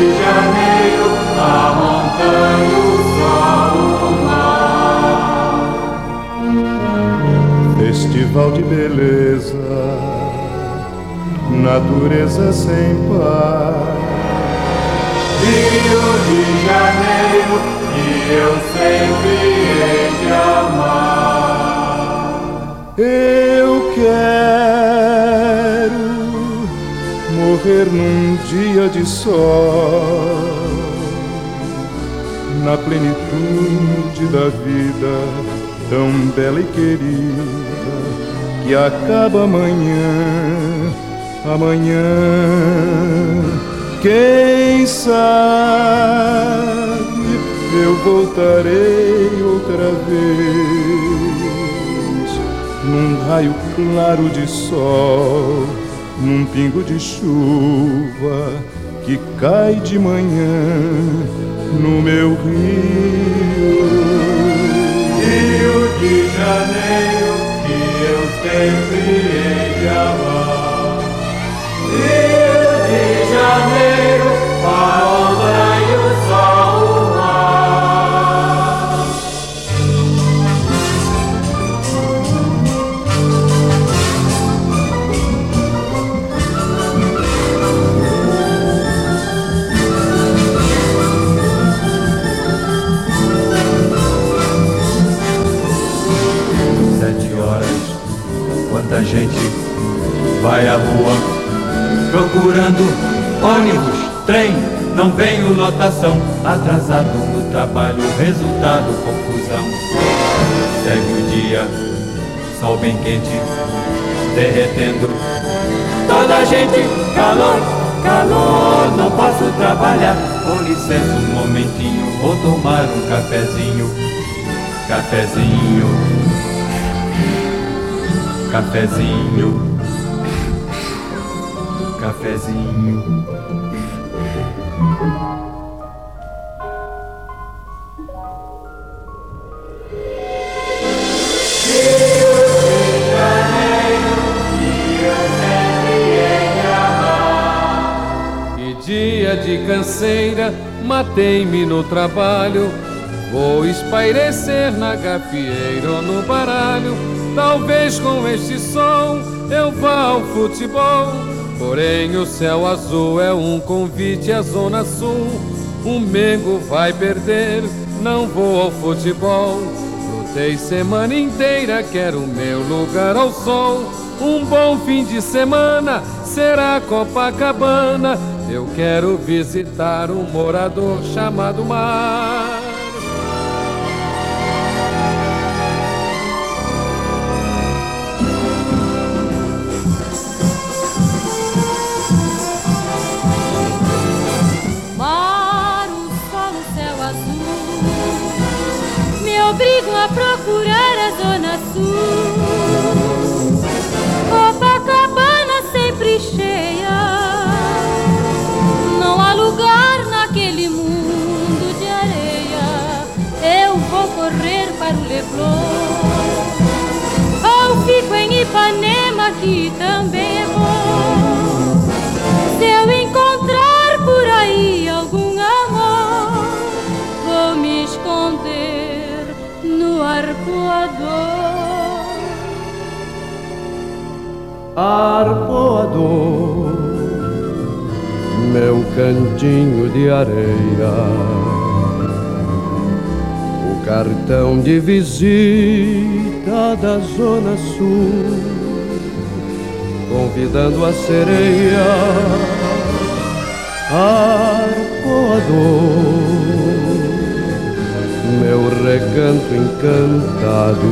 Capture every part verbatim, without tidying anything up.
de Janeiro, a montanha, o sol, o mar. Festival de beleza, natureza sem par. Rio de Janeiro, e eu sempre hei de amar. Eu quero morrer num dia de sol, na plenitude da vida tão bela e querida, que acaba amanhã, amanhã. Quem sabe eu voltarei outra vez, num raio claro de sol, num pingo de chuva que cai de manhã no meu rio. Rio de Janeiro, que eu sempre hei de amar. Rio de Janeiro, a montanha, o sol, o mar. Sete horas, quanta gente vai à rua procurando ônibus, trem, não veio lotação, atrasado no trabalho, resultado, confusão. Segue o dia, sol bem quente, derretendo, toda a gente, calor, calor, não posso trabalhar, com licença um momentinho, vou tomar um cafezinho, cafezinho, cafezinho, cafezinho. Que dia de canseira, matei-me no trabalho, vou espairecer na gafieira ou no baralho. Talvez com este som eu vá ao futebol, porém o céu azul é um convite à Zona Sul. O Mengo vai perder, não vou ao futebol. Lutei semana inteira, quero meu lugar ao sol. Um bom fim de semana será Copacabana. Eu quero visitar um morador chamado mar. Obrigam a procurar a Zona Sul. Copacabana sempre cheia, não há lugar naquele mundo de areia. Eu vou correr para o Leblon, ou fico em Ipanema, que também é bom. Se eu encontrar por aí algum amor, vou me esconder no Arpoador. Arpoador, meu cantinho de areia, o cartão de visita da Zona Sul, convidando a sereia. Arpoador, meu recanto encantado,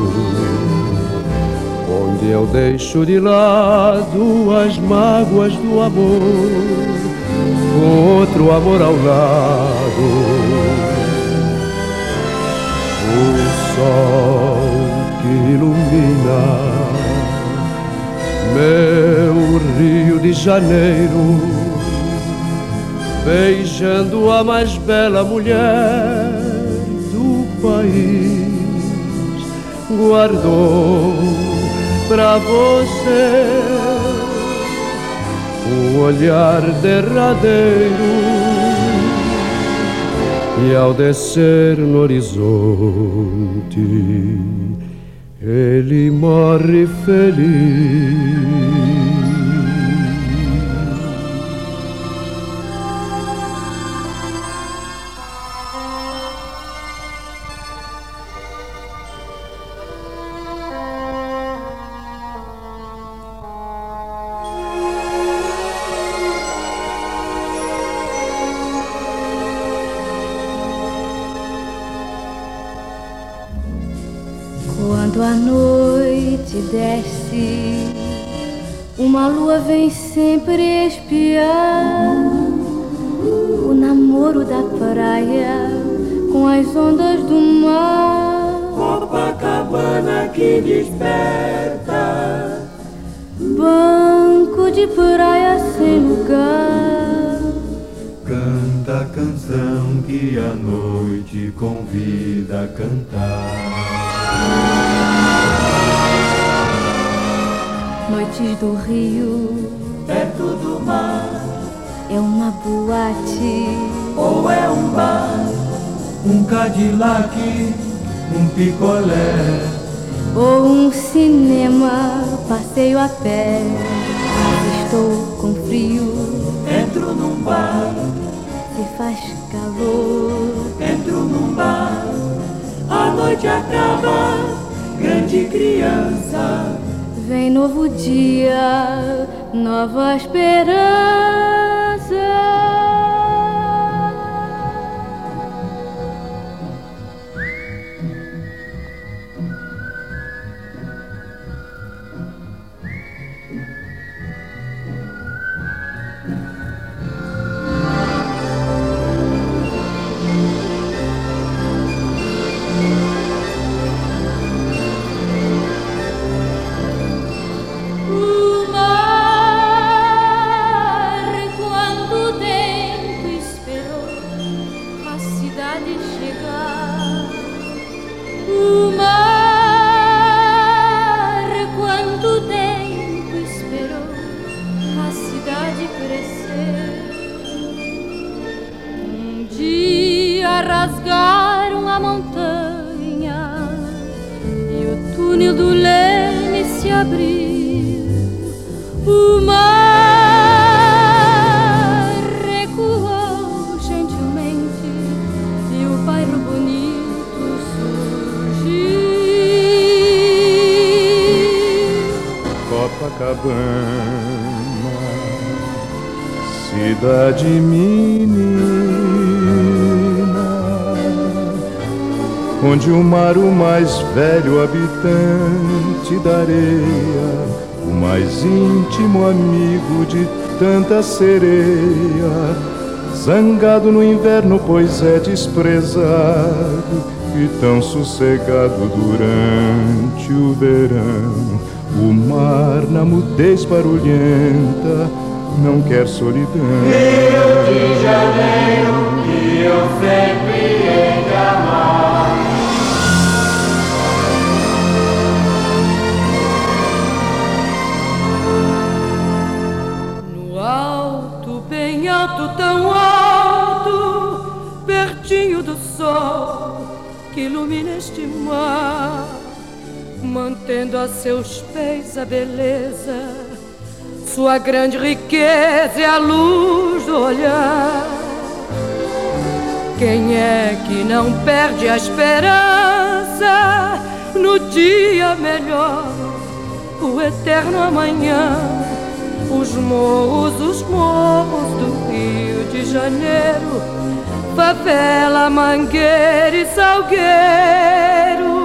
onde eu deixo de lado as mágoas do amor, com outro amor ao lado. O sol que ilumina meu Rio de Janeiro, beijando a mais bela mulher do país, guardou pra você um olhar derradeiro e ao descer no horizonte ele morre feliz. Quando a noite desce, uma lua vem sempre espiar o namoro da praia com as ondas do mar. Copacabana que desperta, banco de praia sem lugar. Canta a canção que a noite convida a cantar. Noites do Rio, perto do mar, é uma boate ou é um bar, um Cadillac, um picolé, ou um cinema, passeio a pé. Estou com frio, entro num bar. Se faz calor, entro num bar. A noite acaba, grande criança. Vem novo dia, nova esperança. Rasgaram a montanha e o túnel do Leme se abriu. O mar recuou gentilmente e o bairro bonito surgiu. Copacabana, cidade menina, onde o mar, o mais velho habitante da areia, o mais íntimo amigo de tanta sereia, zangado no inverno, pois é desprezado, e tão sossegado durante o verão. O mar, na mudez barulhenta, não quer solidão. Rio de Janeiro, que eu sempre hei de amar. No alto, bem alto, tão alto, pertinho do sol que ilumina este mar, mantendo a seus pés a beleza, sua grande riqueza é a luz do olhar. Quem é que não perde a esperança no dia melhor, o eterno amanhã? Os morros, os morros do Rio de Janeiro, favela, Mangueira e Salgueiro.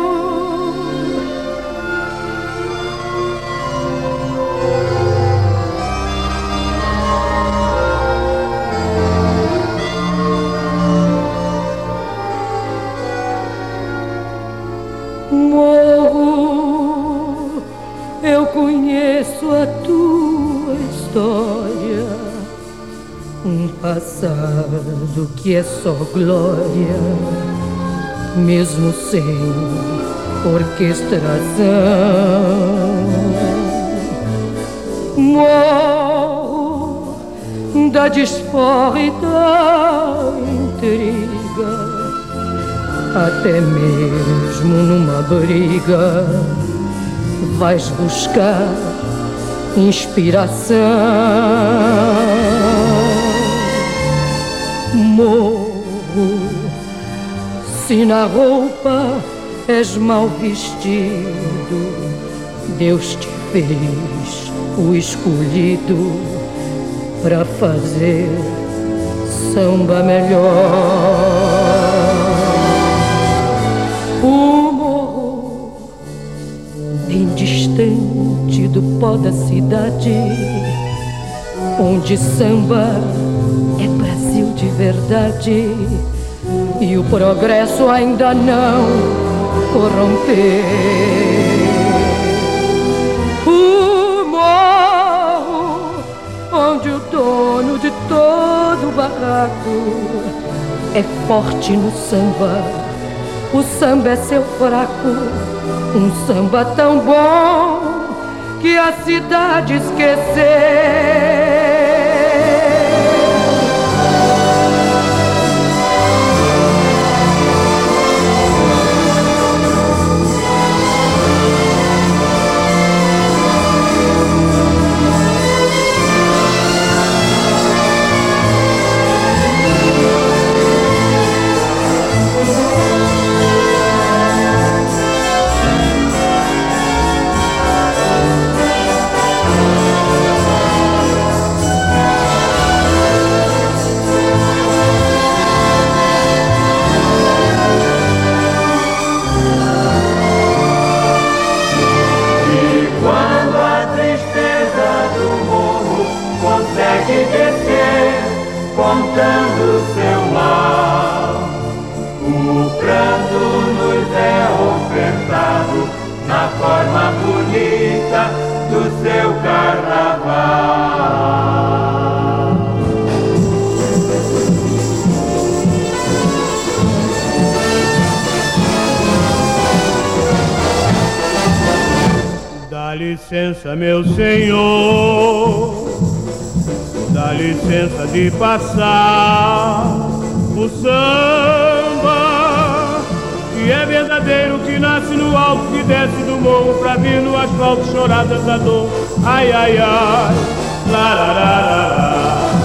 Morro, eu conheço a tua história, um passado que é só glória, mesmo sem orquestração. Morro, da desforra e da intriga, até mesmo numa briga vais buscar inspiração. Morro se na roupa és mal vestido, Deus te fez o escolhido para fazer samba melhor. O morro bem distante do pó da cidade, onde samba é Brasil de verdade e o progresso ainda não corrompeu. O morro onde o dono de todo o barraco é forte no samba, o samba é seu fraco, um samba tão bom que a cidade esqueceu. Contando seu mal, o pranto nos é ofertado na forma bonita do seu carnaval. Dá licença, meu senhor, dá licença de passar o samba, que é verdadeiro, que nasce no alto, que desce do morro pra vir no asfalto chorar tanta dor. Ai, ai, ai, larararara.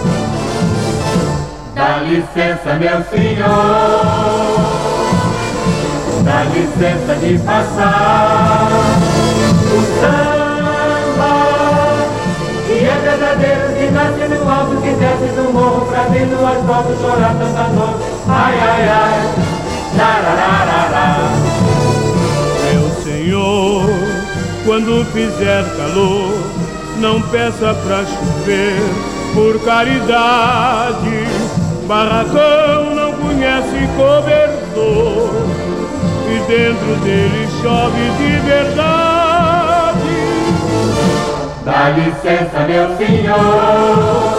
Dá licença, meu senhor, dá licença de passar o samba, que é verdadeiro, que nasce no alto, que desce do morro pra vir no asfalto chorar tanta dor. Ai, ai, ai, larararara. Meu senhor, quando fizer calor, não peça pra chover, por caridade. Barracão não conhece cobertor, e dentro dele chove de verdade. Dá licença, meu senhor,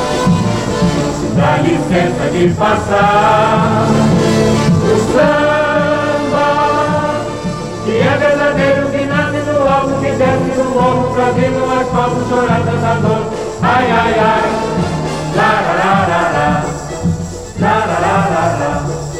dá licença de passar o samba, que é verdadeiro, que nasce no alto, que desce no morro pra vir no asfalto chorar tanta dor. Ai, ai, ai, larararara, larararara.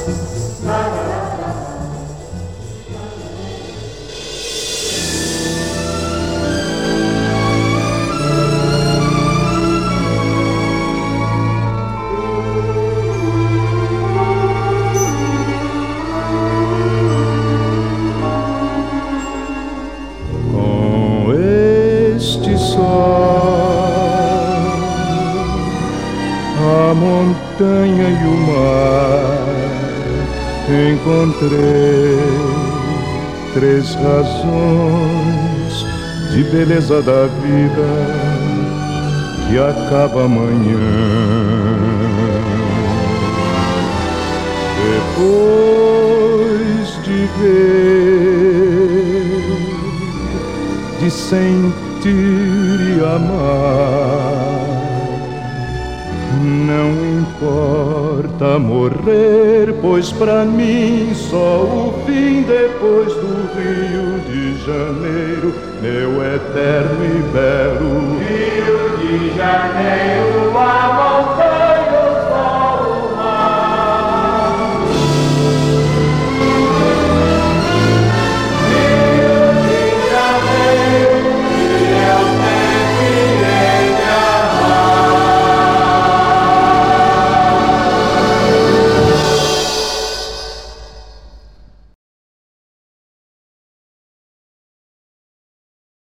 A montanha e o mar, encontrei três razões de beleza da vida que acaba amanhã. Depois de ver, de sentir e amar, não importa morrer, pois pra mim só o fim depois do Rio de Janeiro, meu eterno e belo Rio de Janeiro.